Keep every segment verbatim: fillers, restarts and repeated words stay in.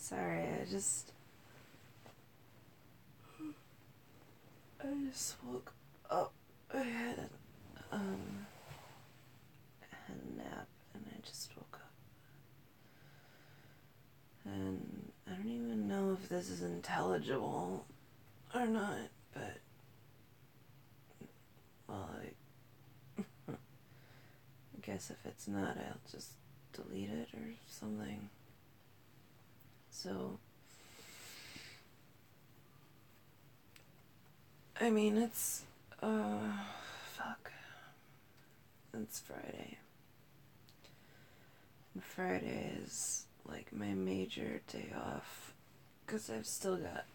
Sorry, I just... I just woke up. I had a, um, I had a nap and I just woke up. And I don't even know if this is intelligible or not, but... Well, I... I guess if it's not, I'll just delete it or something. So... I mean, it's, uh, fuck. It's Friday. And Friday is, like, my major day off. Because I've still got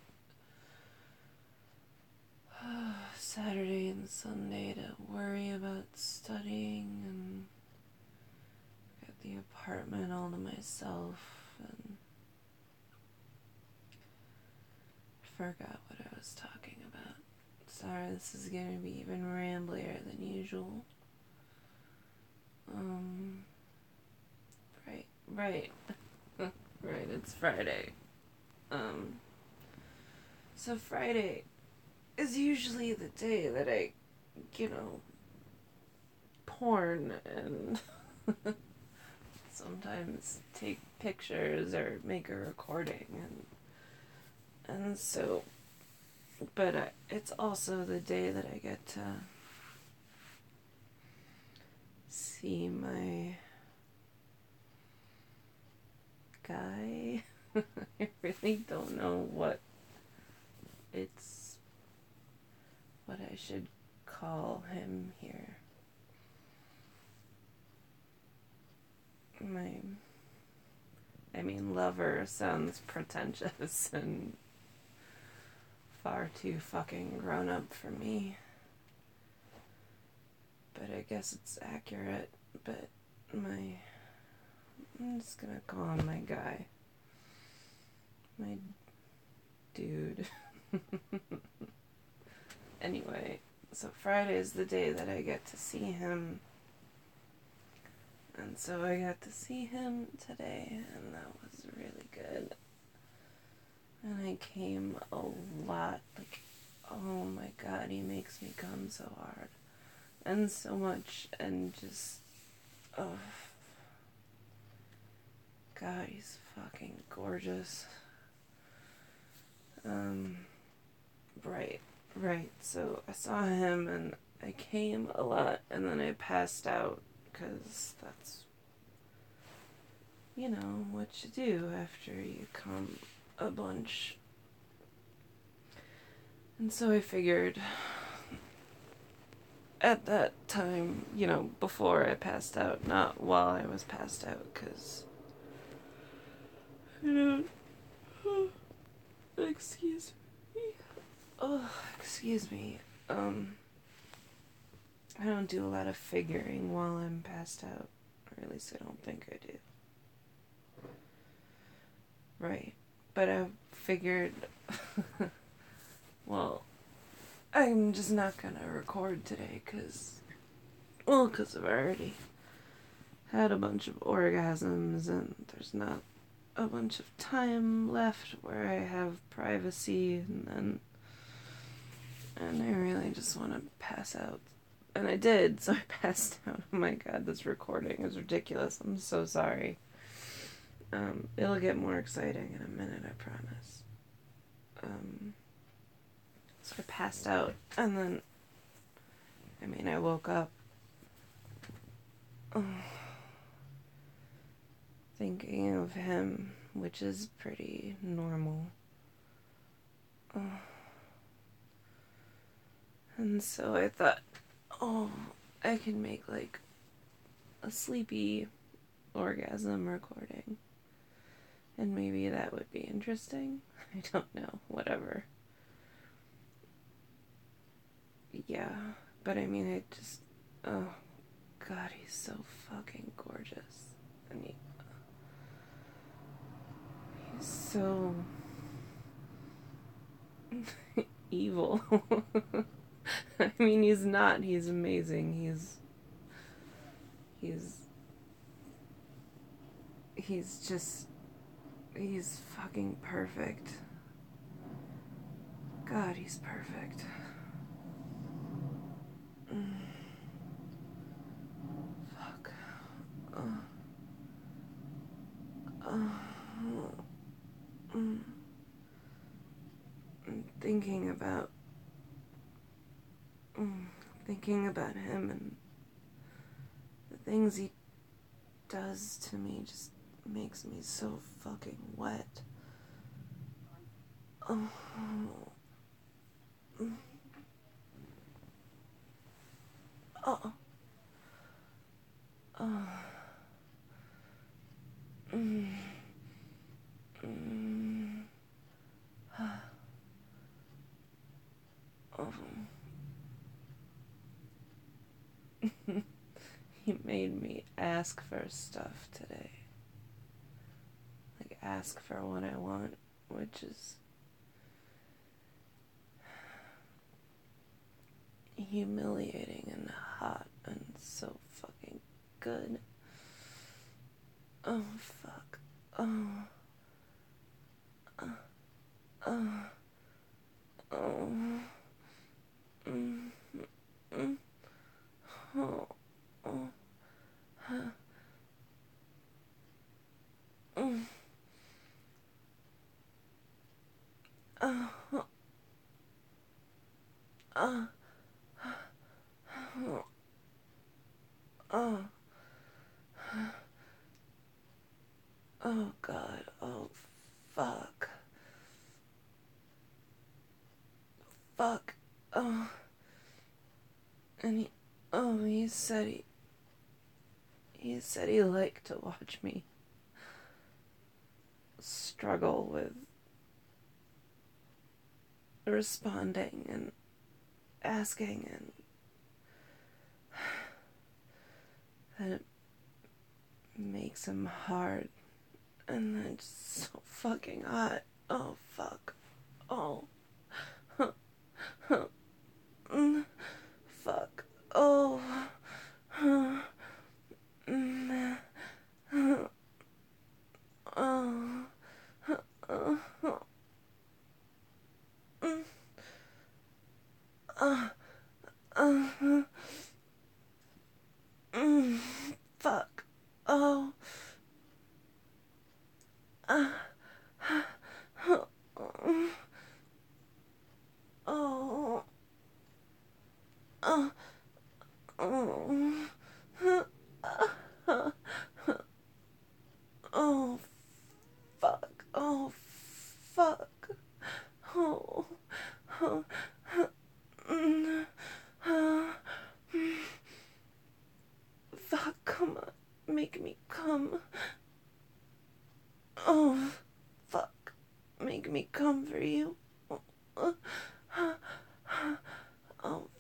uh, Saturday and Sunday to worry about studying, and got the apartment all to myself, and I forgot what I was talking about. Sorry, this is gonna be even ramblier than usual. Um, right, right, right, it's Friday. Um, so Friday is usually the day that I, you know, porn and sometimes take pictures or make a recording, and, and so... But I, it's also the day that I get to see my guy. I really don't know what it's, what I should call him here. My, I mean, lover sounds pretentious and far too fucking grown up for me. But I guess it's accurate. But my... I'm just gonna call him my guy. My dude. Anyway, so Friday is the day that I get to see him. And so I got to see him today, and that was really good. And I came a lot, like, oh my god, he makes me come so hard. And so much, and just, oh. God, he's fucking gorgeous. Um, right, right, so I saw him, and I came a lot, and then I passed out, because that's, you know, what you do after you come a bunch. And so I figured at that time, you know, before I passed out, not while I was passed out, because, you know, excuse me, oh, excuse me, um, I don't do a lot of figuring while I'm passed out, or at least I don't think I do. Right. But I figured, well, I'm just not gonna record today, cause, well, cause I've already had a bunch of orgasms, and there's not a bunch of time left where I have privacy, and then, and I really just want to pass out. And I did, so I passed out. Oh my god, this recording is ridiculous. I'm so sorry. Um, it'll get more exciting in a minute, I promise. Um, so I passed out, and then, I mean, I woke up oh, thinking of him, which is pretty normal. Oh. And so I thought, oh, I can make, like, a sleepy orgasm recording. And maybe that would be interesting. I don't know. Whatever. Yeah. But I mean, I just... Oh, God, he's so fucking gorgeous. And he... He's so... evil. I mean, he's not. He's amazing. He's... He's... He's just... He's fucking perfect. God, he's perfect. Mm. Fuck. Uh. Uh. Mm. I'm thinking about. Mm, thinking about him and the things he does to me just makes me so fucking wet. Oh. Mm. Oh. Oh. Mm. Mm. Oh. He made me ask for stuff today. Like, ask for what I want, which is humiliating and hot and so fucking good. Oh, fuck. Oh. Uh. Uh. Oh. Mm. Mm. Oh. Oh. Huh. Mm. Oh. Uh. Oh. Oh. Oh, God. Oh, fuck. Fuck. Oh. And he, oh, he said he, he said he liked to watch me struggle with responding and asking, and that it makes him hard, and then just so fucking hot. Oh, fuck. Oh. Mm. Fuck. Oh. Mm. Oh. Oh. Mm. Uh. Uh. Mm. Fuck. Oh. Uh. Oh. Oh. Oh. Oh. Oh. Fuck. Oh. Fuck. Oh. Oh. Mm. Uh. Fuck. Come on. Make me come. Oh. Fuck. Make me come for you. Oh. Oh.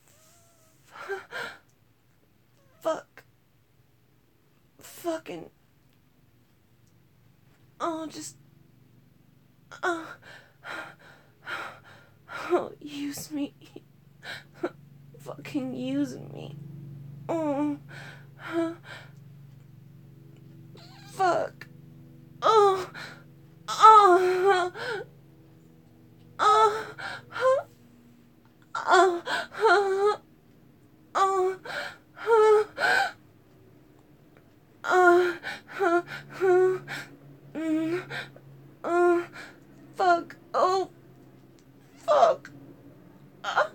Fuck. Fucking. Oh, just. Oh. Oh, use me. Fucking use me. Oh. Fuck. Oh. Oh. Oh. Oh. Oh. Oh. Oh. Oh. Mm. Oh. Fuck. Oh. Fuck. Ah.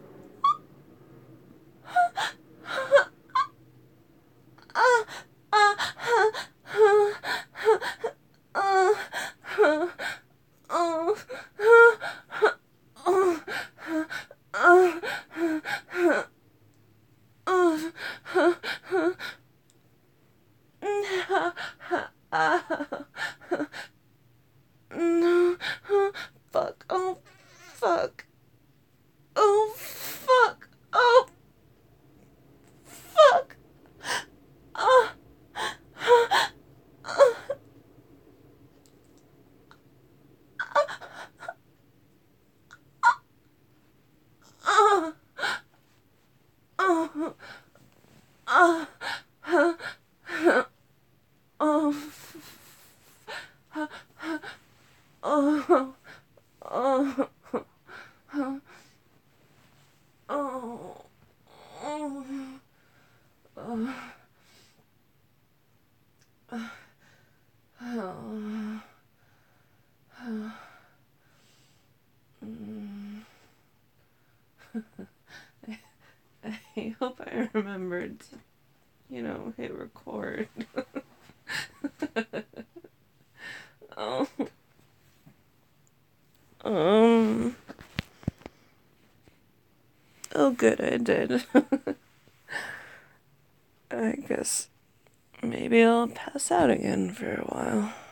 Ah. Ah. Ah. Ah. Oh. Oh. Oh. Oh. No. Fuck. Oh, fuck. Oh, fuck. Oh, fuck. Oh. Oh. Oh. Oh. Oh. Oh, oh, oh, oh, oh, oh, oh, oh. Mm. I, I hope I remembered to, you know, hit record. Oh, um, oh, good, I did. I guess maybe I'll pass out again for a while.